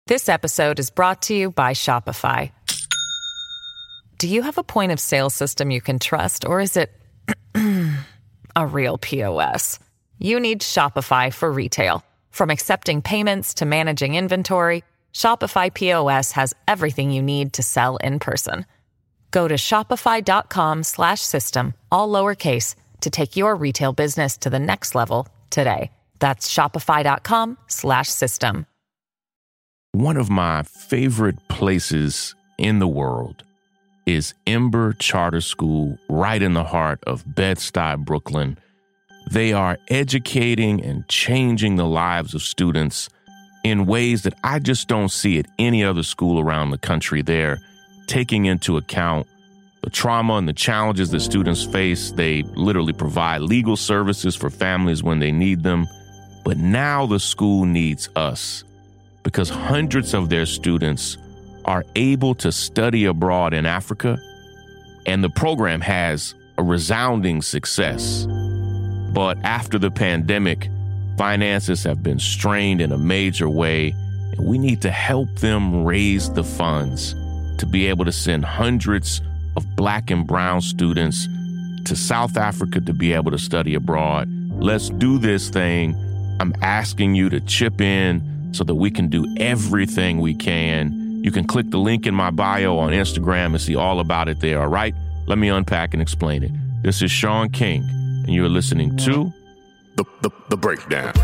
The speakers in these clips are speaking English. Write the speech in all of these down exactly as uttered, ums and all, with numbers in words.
This episode is brought to you by Shopify. Do you have a point of sale system you can trust, or is it a real P O S? You need Shopify for retail. From accepting payments to managing inventory, Shopify P O S has everything you need to sell in person. Go to shopify.com slash system, all lowercase, to take your retail business to the next level today. That's shopify.com slash system. One of my favorite places in the world is Ember Charter School, right in the heart of Bed-Stuy, Brooklyn. They are educating and changing the lives of students in ways that I just don't see at any other school around the country. They're taking into account the trauma and the challenges that students face. They literally provide legal services for families when they need them. But now the school needs us, because hundreds of their students are able to study abroad in Africa, and the program has a resounding success. But after the pandemic, finances have been strained in a major way, and we need to help them raise the funds to be able to send hundreds of Black and brown students to South Africa to be able to study abroad. Let's do this thing. I'm asking you to chip in so that we can do everything we can. You can click the link in my bio on Instagram and see all about it there, all right? Let me unpack and explain it. This is Sean King, and you're listening to The, the, the Breakdown.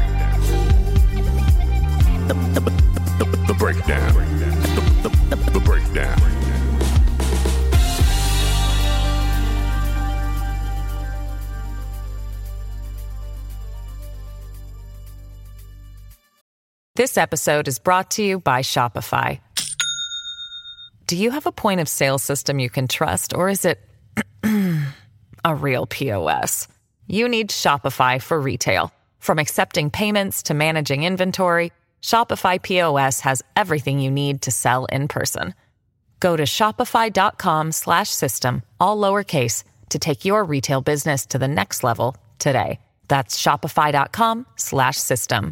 The, the, the, the Breakdown. The, the, the, the Breakdown. This episode is brought to you by Shopify. Do you have a point of sale system you can trust, or is it a real P O S? You need Shopify for retail. From accepting payments to managing inventory, Shopify P O S has everything you need to sell in person. Go to shopify.com slash system, all lowercase, to take your retail business to the next level today. That's shopify.com slash system.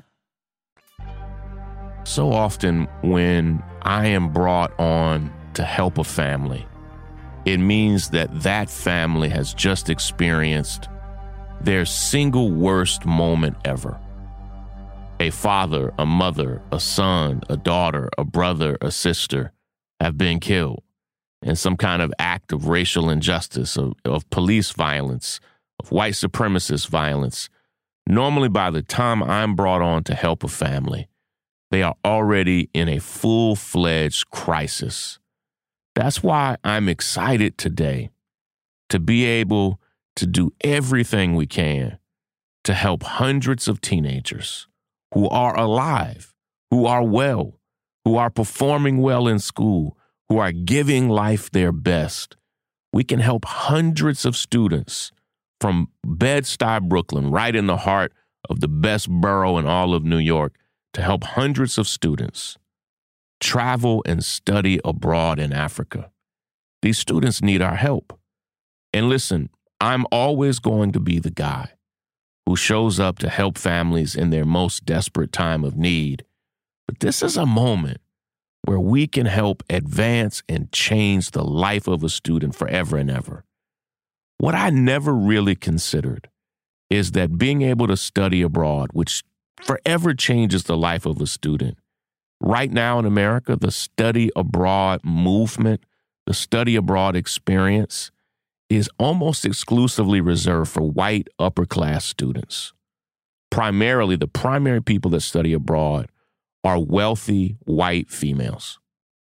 So often when I am brought on to help a family, it means that that family has just experienced their single worst moment ever. A father, a mother, a son, a daughter, a brother, a sister have been killed in some kind of act of racial injustice, of, of police violence, of white supremacist violence. Normally, by the time I'm brought on to help a family, they are already in a full-fledged crisis. That's why I'm excited today to be able to do everything we can to help hundreds of teenagers who are alive, who are well, who are performing well in school, who are giving life their best. We can help hundreds of students from Bed-Stuy, Brooklyn, right in the heart of the best borough in all of New York, to help hundreds of students travel and study abroad in Africa. These students need our help. And listen, I'm always going to be the guy who shows up to help families in their most desperate time of need. But this is a moment where we can help advance and change the life of a student forever and ever. What I never really considered is that being able to study abroad, which forever changes the life of a student. Right now in America, the study abroad movement, the study abroad experience is almost exclusively reserved for white upper-class students. Primarily, the primary people that study abroad are wealthy white females.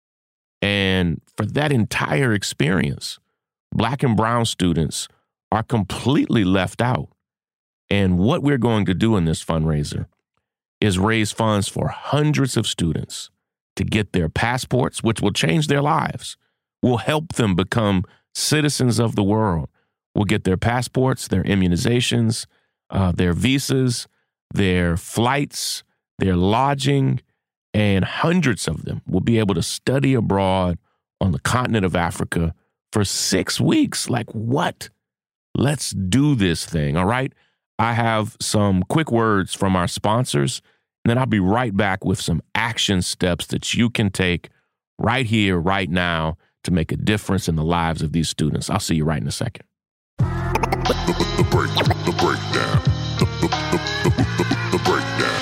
And for that entire experience, Black and brown students are completely left out. And what we're going to do in this fundraiser is raise funds for hundreds of students to get their passports, which will change their lives. We'll help them become citizens of the world. We'll get their passports, their immunizations, uh, their visas, their flights, their lodging, and hundreds of them will be able to study abroad on the continent of Africa for six weeks. Like, what? Let's do this thing, all right? I have some quick words from our sponsors, And then I'll be right back with some action steps that you can take right here, right now, to make a difference in the lives of these students. I'll see you right in a second. The, the, the break, the breakdown. The, the, the, the, the breakdown.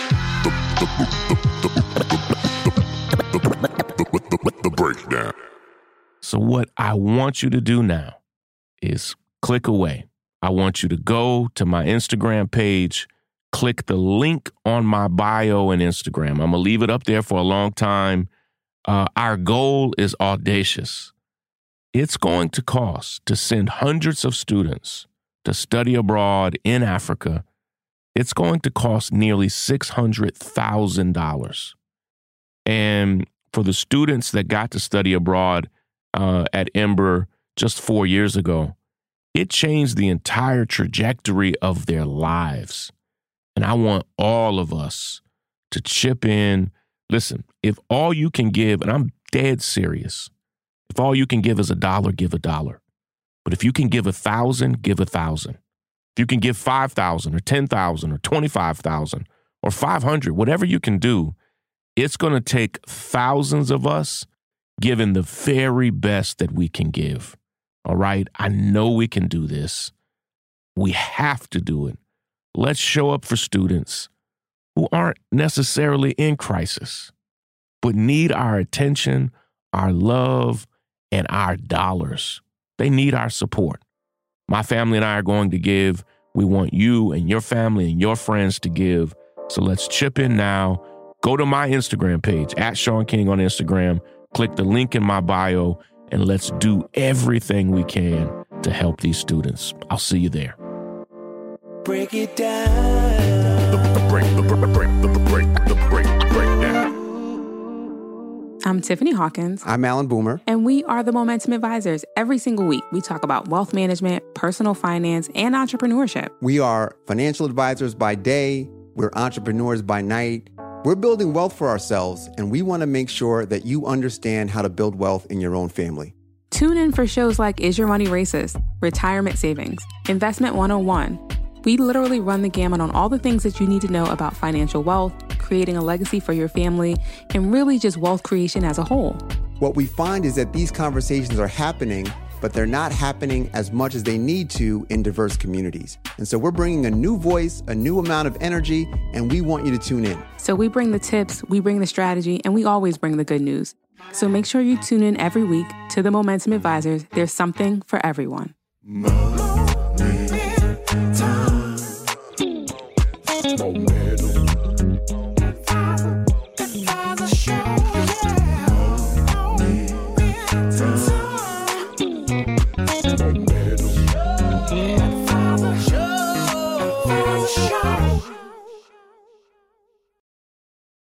The, the, the, the, the breakdown. So what I want you to do now is click away. I want you to go to my Instagram page, click the link on my bio and Instagram. I'm going to leave it up there for a long time. Uh, our goal is audacious. It's going to cost to send hundreds of students to study abroad in Africa. It's going to cost nearly six hundred thousand dollars. And for the students that got to study abroad uh, at Ember just four years ago, it changed the entire trajectory of their lives. And I want all of us to chip in. Listen, if all you can give, and I'm dead serious, if all you can give is a dollar, give a dollar. But if you can give a thousand, give a thousand. If you can give five thousand or ten thousand or twenty-five thousand or five hundred, whatever you can do, it's going to take thousands of us giving the very best that we can give. All right? I know we can do this. We have to do it. Let's show up for students who aren't necessarily in crisis, but need our attention, our love, and our dollars. They need our support. My family and I are going to give. We want you and your family and your friends to give. So let's chip in now. Go to my Instagram page, at Sean King on Instagram. Click the link in my bio, and let's do everything we can to help these students. I'll see you there. Break it down. The, the break, the break, the break, the break, the break, breakdown. I'm Tiffany Hawkins. I'm Alan Boomer. And we are the Momentum Advisors. Every single week, we talk about wealth management, personal finance, and entrepreneurship. We are financial advisors by day. We're entrepreneurs by night. We're building wealth for ourselves, and we want to make sure that you understand how to build wealth in your own family. Tune in for shows like Is Your Money Racist? Retirement Savings, Investment one oh one. We literally run the gamut on all the things that you need to know about financial wealth, creating a legacy for your family, and really just wealth creation as a whole. What we find is that these conversations are happening, but they're not happening as much as they need to in diverse communities. And so we're bringing a new voice, a new amount of energy, and we want you to tune in. So we bring the tips, we bring the strategy, and we always bring the good news. So make sure you tune in every week to the Momentum Advisors. There's something for everyone. Show.